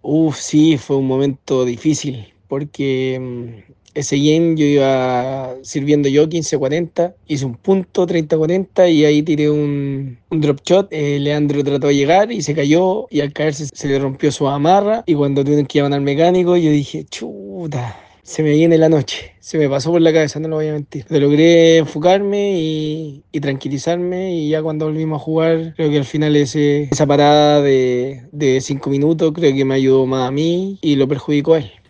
Sí, fue un momento difícil porque ese game yo iba sirviendo yo 15-40, hice un punto 30-40 y ahí tiré un drop shot. Leandro trató de llegar y se cayó y al caerse se le rompió su amarra y cuando tuvieron que llamar al mecánico yo dije, chuta. Se me viene la noche, se me pasó por la cabeza, no lo voy a mentir. Pero logré enfocarme y tranquilizarme y ya cuando volvimos a jugar, creo que al final esa parada de 5 minutos creo que me ayudó más a mí y lo perjudicó a él.